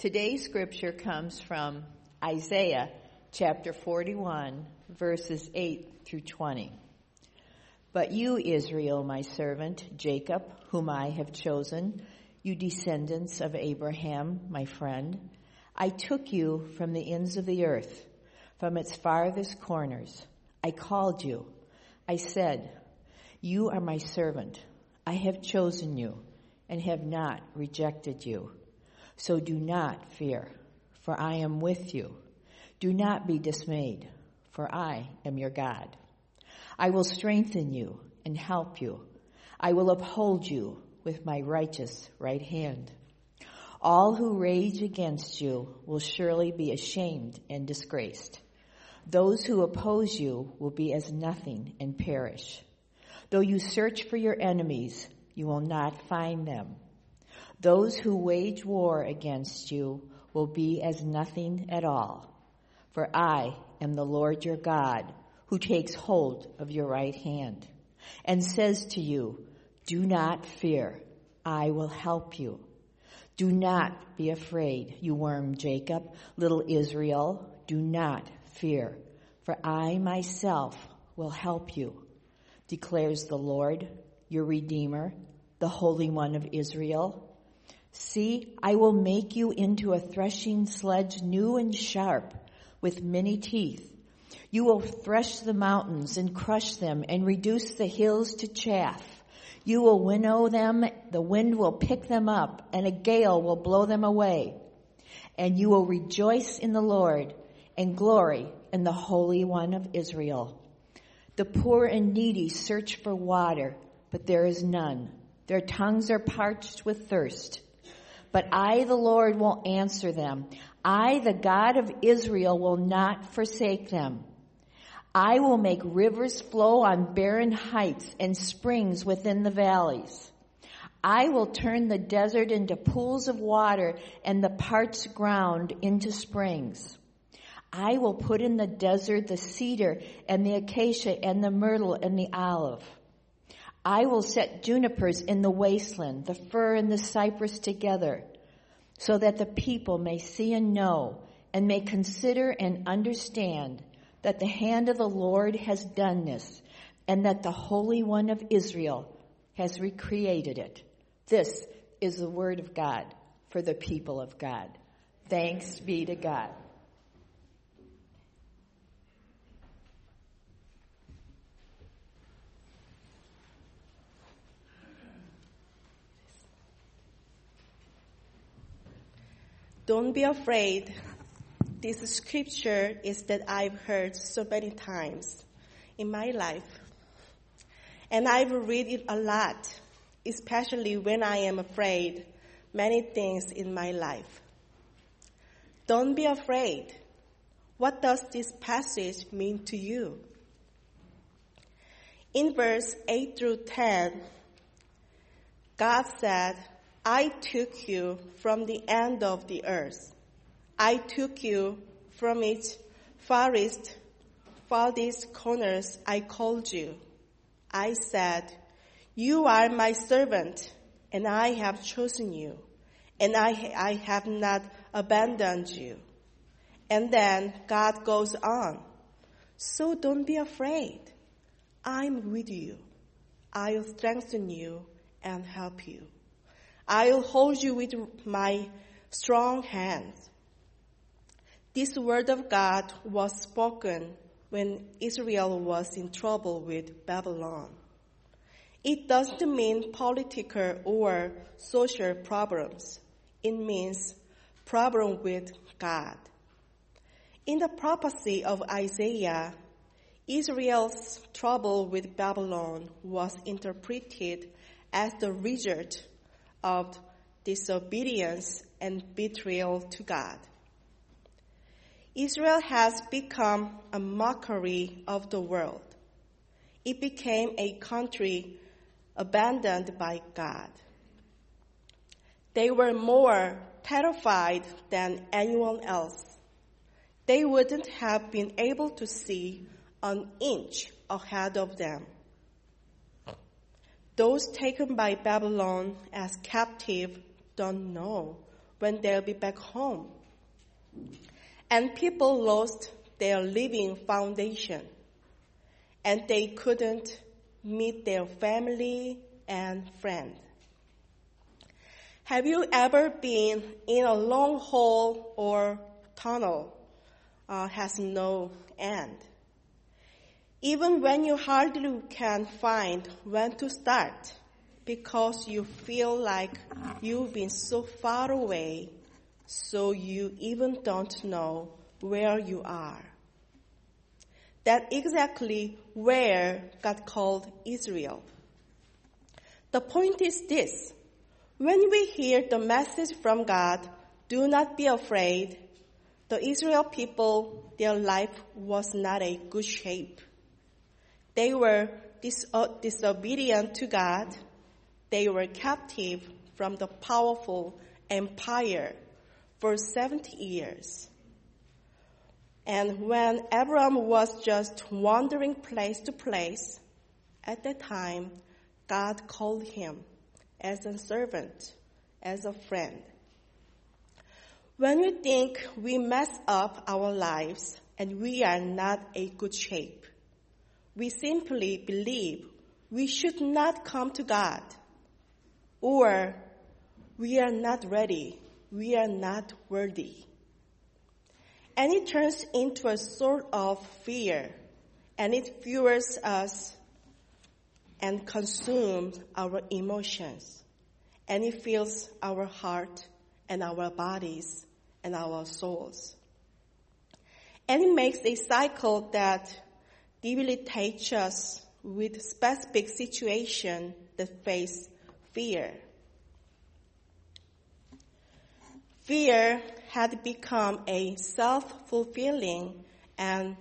Today's scripture comes from Isaiah chapter 41, verses 8 through 20. But you, Israel, my servant, Jacob, whom I have chosen, you descendants of Abraham, my friend, I took you from the ends of the earth, from its farthest corners. I called you. I said, you are my servant. I have chosen you and have not rejected you. So do not fear, for I am with you. Do not be dismayed, for I am your God. I will strengthen you and help you. I will uphold you with my righteous right hand. All who rage against you will surely be ashamed and disgraced. Those who oppose you will be as nothing and perish. Though you search for your enemies, you will not find them. Those who wage war against you will be as nothing at all. For I am the Lord your God, who takes hold of your right hand and says to you, do not fear, I will help you. Do not be afraid, you worm Jacob, little Israel, do not fear, for I myself will help you, declares the Lord, your Redeemer, the Holy One of Israel. See, I will make you into a threshing sledge, new and sharp, with many teeth. You will thresh the mountains and crush them and reduce the hills to chaff. You will winnow them, the wind will pick them up, and a gale will blow them away. And you will rejoice in the Lord and glory in the Holy One of Israel. The poor and needy search for water, but there is none. Their tongues are parched with thirst. But I, the Lord, will answer them. I, the God of Israel, will not forsake them. I will make rivers flow on barren heights and springs within the valleys. I will turn the desert into pools of water and the parched ground into springs. I will put in the desert the cedar and the acacia and the myrtle and the olive. I will set junipers in the wasteland, the fir and the cypress together, so that the people may see and know and may consider and understand that the hand of the Lord has done this and that the Holy One of Israel has recreated it. This is the word of God for the people of God. Thanks be to God. Don't be afraid. This scripture is that I've heard so many times in my life. And I've read it a lot, especially when I am afraid many things in my life. Don't be afraid. What does this passage mean to you? In verse 8 through 10, God said, I took you from the end of the earth. I took you from its farthest corners. I called you. I said, you are my servant, and I have chosen you, and I have not abandoned you. And then God goes on. So don't be afraid. I'm with you. I'll strengthen you and help you. I'll hold you with my strong hands. This word of God was spoken when Israel was in trouble with Babylon. It doesn't mean political or social problems. It means problem with God. In the prophecy of Isaiah, Israel's trouble with Babylon was interpreted as the result of disobedience and betrayal to God. Israel has become a mockery of the world. It became a country abandoned by God. They were more terrified than anyone else. They wouldn't have been able to see an inch ahead of them. Those taken by Babylon as captive don't know when they'll be back home. And people lost their living foundation, and they couldn't meet their family and friends. Have you ever been in a long hall or tunnel has no end? Even when you hardly can find when to start, because you feel like you've been so far away, so you even don't know where you are. That's exactly where God called Israel. The point is this: when we hear the message from God, do not be afraid, the Israel people, their life was not a good shape. They were disobedient to God. They were captive from the powerful empire for 70 years. And when Abraham was just wandering place to place, at that time, God called him as a servant, as a friend. When we think we mess up our lives and we are not a good shape, we simply believe we should not come to God, or we are not ready, we are not worthy. And it turns into a sort of fear, and it fuels us and consumes our emotions, and it fills our heart and our bodies and our souls. And it makes a cycle that debilitates us with specific situations that face fear. Fear had become a self-fulfilling and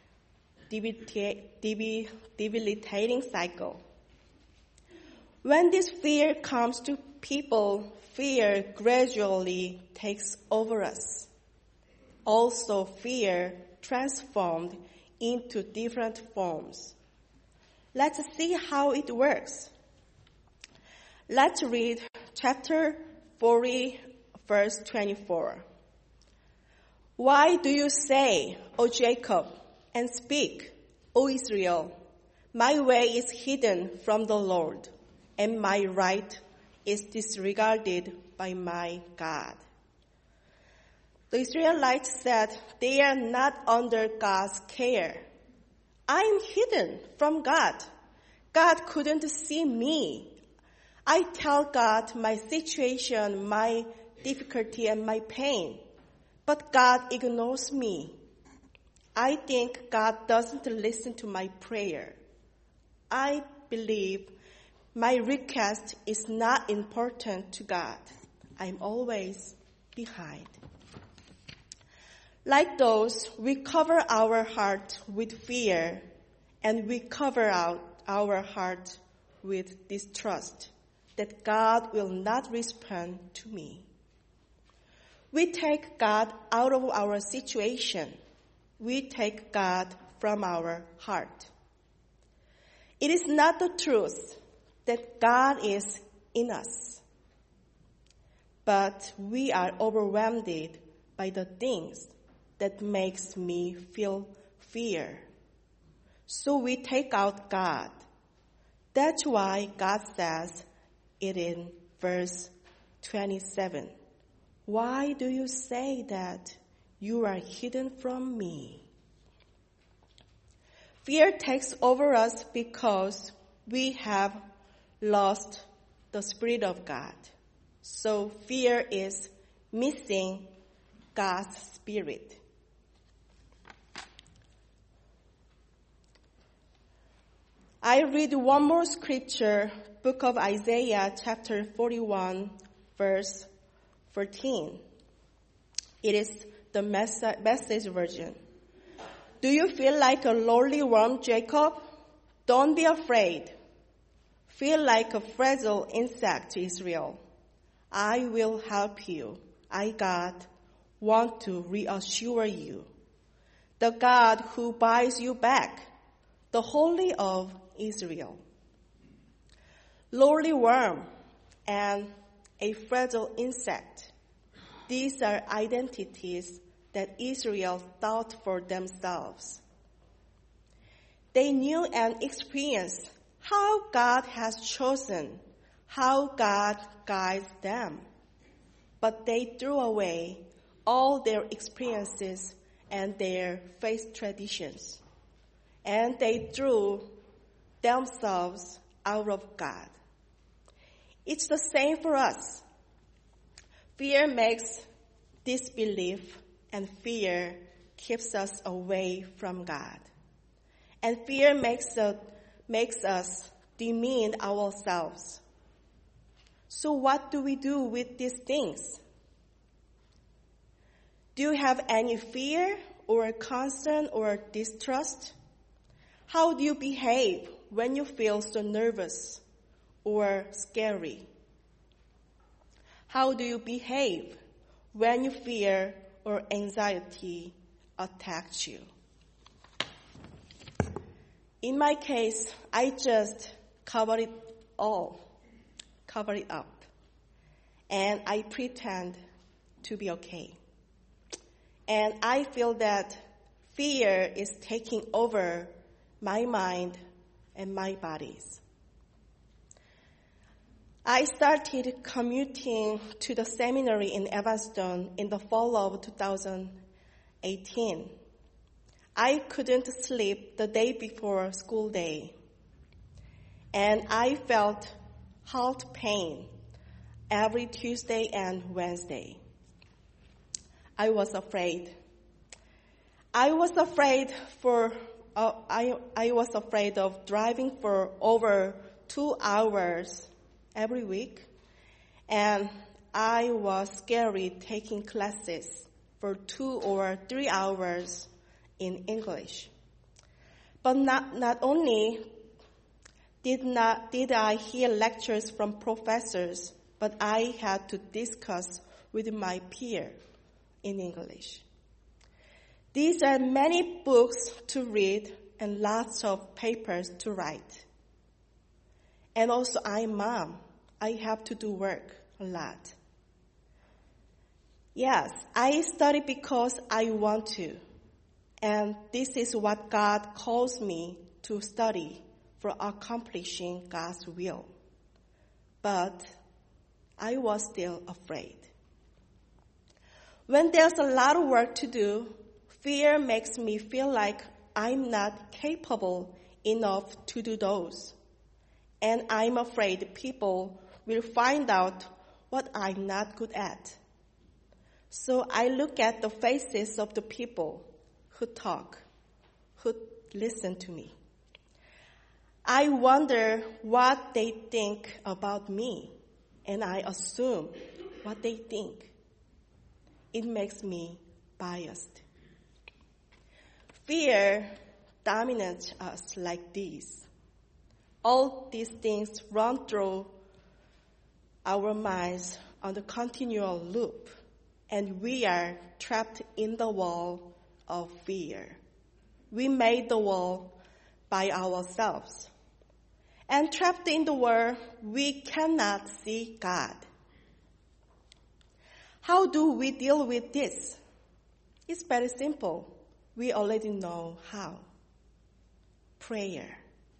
debilitating cycle. When this fear comes to people, fear gradually takes over us. Also, fear transformed into different forms. Let's see how it works. Let's read chapter 40, verse 24. Why do you say, O Jacob, and speak, O Israel, my way is hidden from the Lord, and my right is disregarded by my God? The Israelites said they are not under God's care. I am hidden from God. God couldn't see me. I tell God my situation, my difficulty, and my pain, but God ignores me. I think God doesn't listen to my prayer. I believe my request is not important to God. I'm always behind. Like those, we cover our heart with fear, and we cover our heart with distrust that God will not respond to me. We take God out of our situation. We take God from our heart. It is not the truth that God is in us, but we are overwhelmed by the things that makes me feel fear. So we take out God. That's why God says it in verse 27. Why do you say that you are hidden from me? Fear takes over us because we have lost the Spirit of God. So fear is missing God's Spirit. I read one more scripture, book of Isaiah, chapter 41, verse 14. It is the message version. Do you feel like a lowly worm, Jacob? Don't be afraid. Feel like a fragile insect, Israel. I will help you. I, God, want to reassure you. The God who buys you back, the Holy of Israel. Lowly worm and a fragile insect. these are identities that Israel thought for themselves. They knew and experienced how God has chosen, how God guides them. But they threw away all their experiences and their faith traditions. And they threw themselves out of God. It's the same for us. Fear makes disbelief, and fear keeps us away from God. And fear makes us demean ourselves. So what do we do with these things? Do you have any fear or concern or distrust? How do you behave when you feel so nervous or scary? How do you behave when you fear or anxiety attacks you? In my case, I just cover it up, and I pretend to be okay. And I feel that fear is taking over my mind and my bodies. I started commuting to the seminary in Evanston in the fall of 2018. I couldn't sleep the day before school day, and I felt heart pain every Tuesday and Wednesday. I was afraid. I was afraid of driving for over 2 hours every week, and I was scared taking classes for 2 or 3 hours in English. But not only did I hear lectures from professors, but I had to discuss with my peer in English. These are many books to read and lots of papers to write. And also, I'm mom. I have to do work a lot. Yes, I study because I want to. And this is what God calls me to study for accomplishing God's will. But I was still afraid. When there's a lot of work to do, fear makes me feel like I'm not capable enough to do those. And I'm afraid people will find out what I'm not good at. So I look at the faces of the people who talk, who listen to me. I wonder what they think about me, and I assume what they think. It makes me biased. Fear dominates us like this. All these things run through our minds on a continual loop, and we are trapped in the wall of fear. We made the wall by ourselves. And trapped in the world, we cannot see God. How do we deal with this? It's very simple. We already know how. Prayer.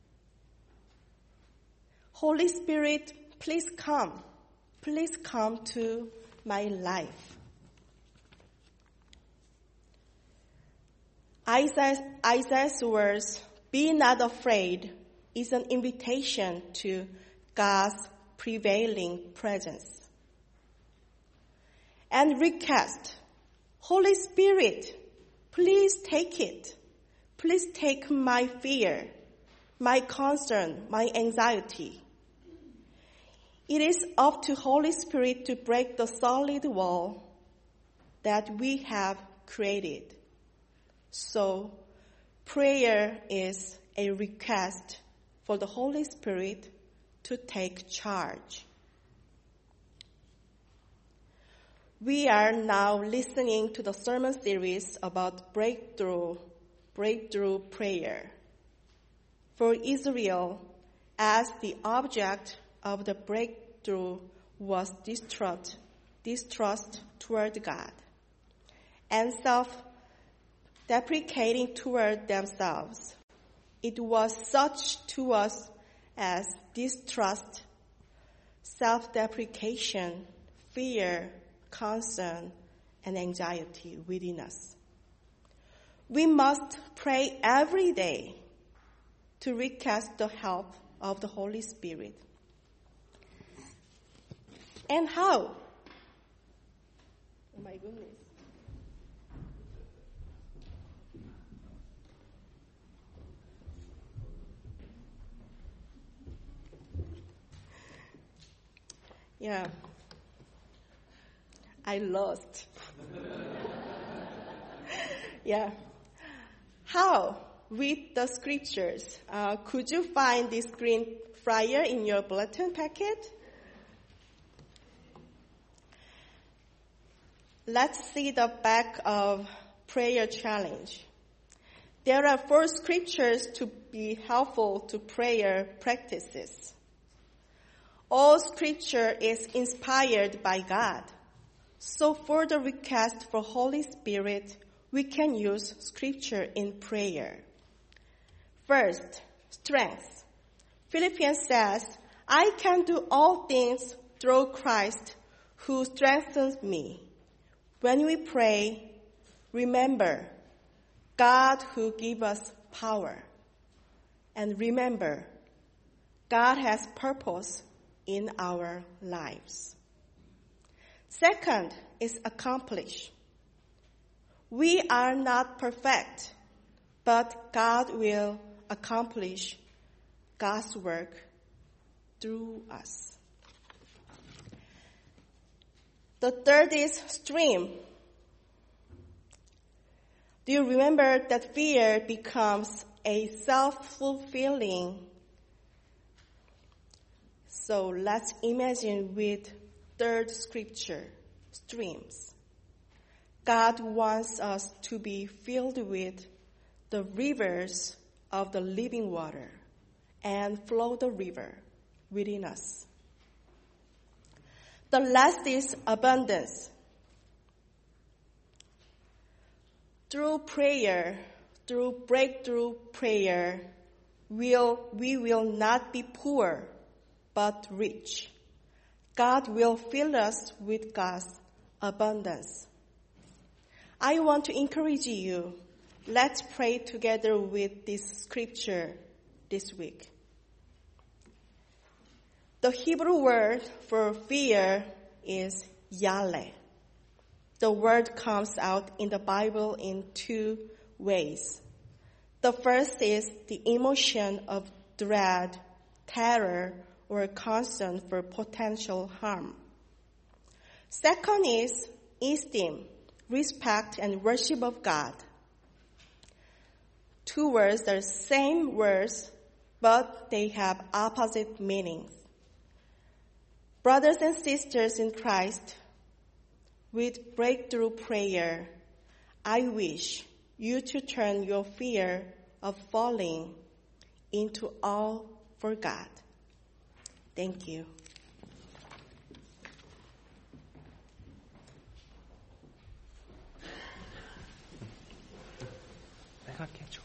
Holy Spirit, please come. Please come to my life. Isaiah's words, "Be not afraid," is an invitation to God's prevailing presence. And request, "Holy Spirit, please take it. Please take my fear, my concern, my anxiety." It is up to Holy Spirit to break the solid wall that we have created. So, prayer is a request for the Holy Spirit to take charge. We are now listening to the sermon series about breakthrough prayer. For Israel, as the object of the breakthrough was distraught distrust toward God, and self-deprecating toward themselves. It was such to us as distrust, self-deprecation, fear, concern, and anxiety within us. We must pray every day to request the help of the Holy Spirit. And how? Oh my goodness. Yeah. I lost. Yeah. How? With the scriptures. Could you find this green flyer in your bulletin packet? Let's see the back of prayer challenge. There are 4 scriptures to be helpful to prayer practices. All scripture is inspired by God. So for the request for Holy Spirit, we can use scripture in prayer. First, strength. Philippians says, I can do all things through Christ who strengthens me. When we pray, remember God who gives us power. And remember, God has purpose in our lives. Second is accomplish. We are not perfect, but God will accomplish God's work through us. The third is stream. Do you remember that fear becomes a self-fulfilling? So let's imagine with third scripture, streams. God wants us to be filled with the rivers of the living water and flow the river within us. The last is abundance. Through prayer, through breakthrough prayer, we will not be poor, but rich. God will fill us with God's abundance. I want to encourage you. Let's pray together with this scripture this week. The Hebrew word for fear is yale. The word comes out in the Bible in 2 ways. The first is the emotion of dread, terror, or concern for potential harm. Second is esteem, respect, and worship of God. 2 words are same words, but they have opposite meanings. Brothers and sisters in Christ, with breakthrough prayer, I wish you to turn your fear of falling into all for God. Thank you. 빨갛게 줘.